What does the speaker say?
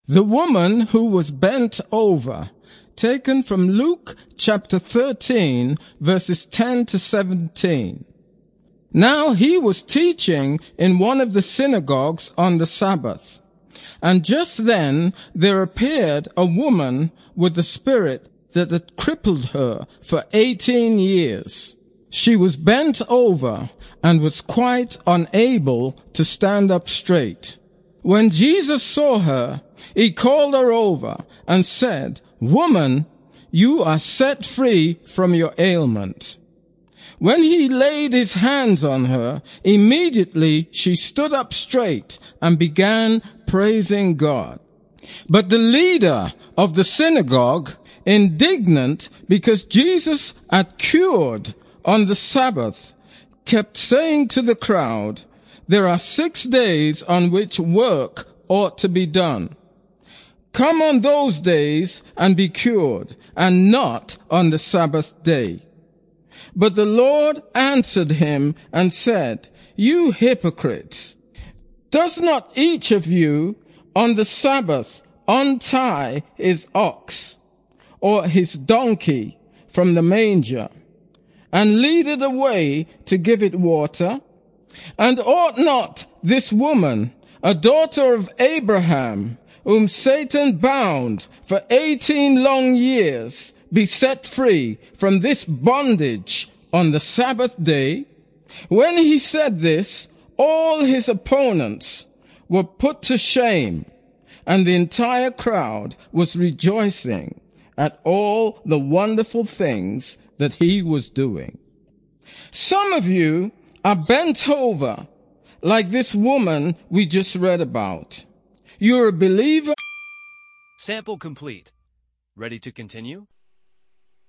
The woman who was bent over, taken from Luke chapter 13, verses 10 to 17. Now he was teaching in one of the synagogues on the Sabbath. And just then there appeared a woman with a spirit that had crippled her for 18 years. She was bent over and was quite unable to stand up straight. When Jesus saw her, he called her over and said, "Woman, you are set free from your ailment." When he laid his hands on her, immediately she stood up straight and began praising God. But the leader of the synagogue, indignant because Jesus had cured on the Sabbath, kept saying to the crowd, "There are 6 days on which work ought to be done. Come on those days and be cured, and not on the Sabbath day." But the Lord answered him and said, "You hypocrites! Does not each of you on the Sabbath untie his ox or his donkey from the manger and lead it away to give it water? And ought not this woman, a daughter of Abraham, whom Satan bound for 18 long years, be set free from this bondage on the Sabbath day?" When he said this, all his opponents were put to shame, and the entire crowd was rejoicing at all the wonderful things that he was doing. Some of you are bent over like this woman we just read about. You're a believer. Sample complete. Ready to continue?